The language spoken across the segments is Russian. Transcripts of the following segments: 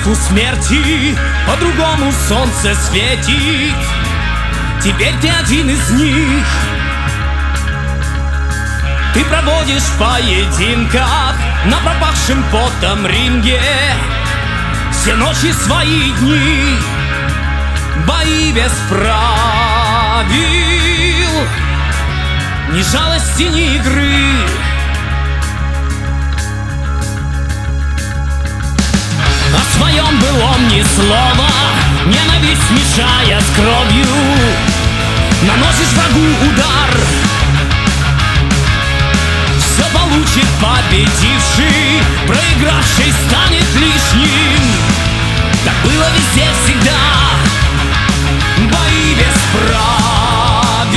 блеску смерти по-другому солнце светит. Теперь ты один из них. Ты проводишь в поединках на пропахшем потом ринге все ночи свои дни. Бои без правил, ни жалости, ни игры. О своем былом ни слова, ненависть смешая с кровью. Наносишь врагу удар, все получит победивший, проигравший станет лишним. Так было везде всегда. Бои без правил,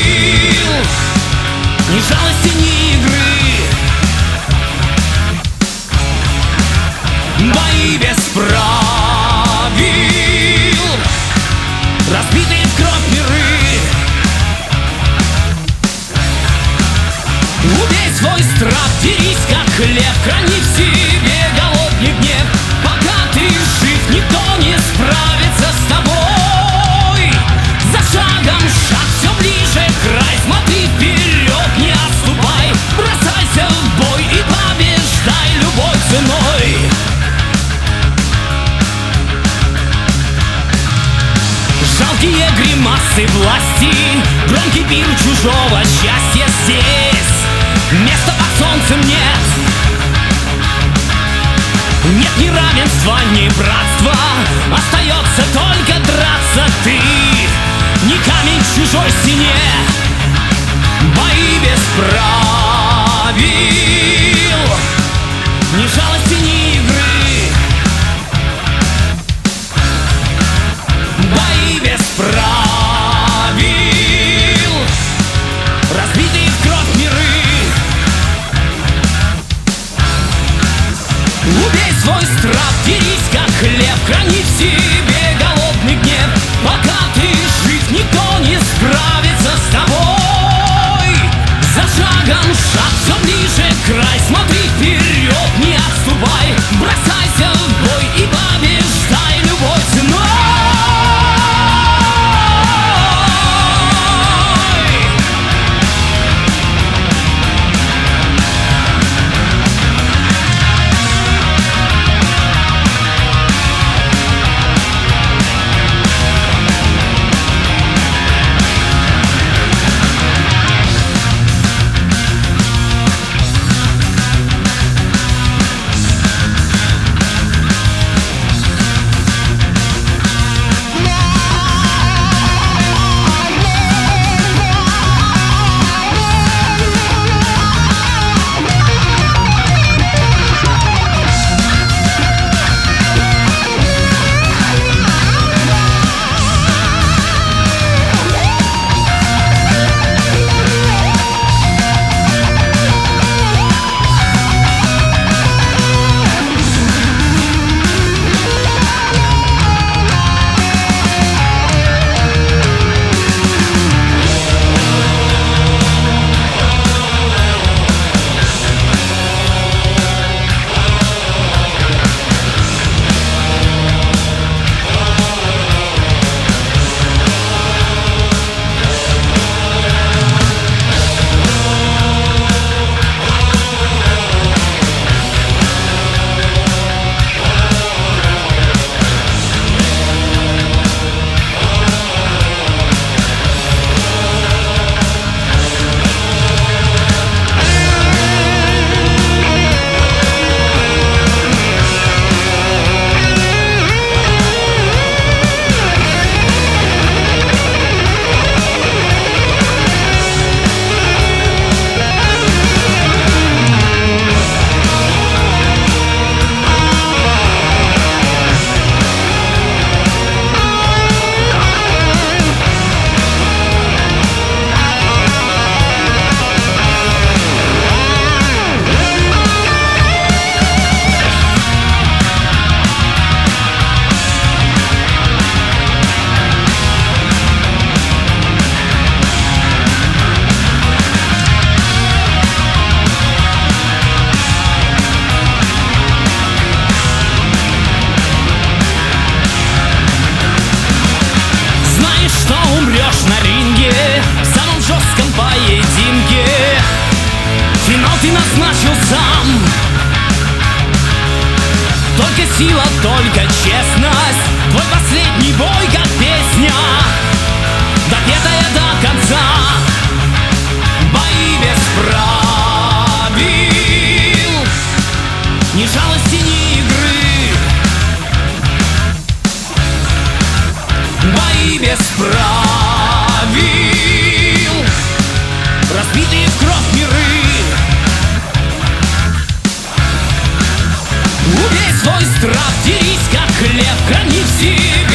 ни жалости, ни игры. Бои без правил, разбитые в кровь миры. Убей свой страх, дерись как лев, храни в себе голодный гнев. Пока ты жив, никто не справится с тобой. За шагом шаг, все ближе край. Смотри вперед, не отступай. Бросайся в бой и побеждай любой ценой. Жалкие гримасы власти, громкий пир чужого счастья здесь. Места под солнцем нет. Нет ни равенства, ни братства. Остается только драться ты. Не камень в чужой стене. Бои без правил, ни жалости, ни игры. Бои без правил, разбитые в кровь миры. Убей свой страх, дерись как лев, храни в себе голодный гнев. Пока ты жив, никто не справится с тобой. За шагом шаг, все ближе край. Смотри вперед, не отступай. Бросайся в бой и побеждай любой ценой. жестком поединке. Финал ты назначил сам. Только сила, только честность, твой последний бой как песня, допетая до конца. Бои без правил, ни жалости, ни игры. Бои без правил, разбитые в кровь миры. Убей свой страх, дерись как лев, храни в себе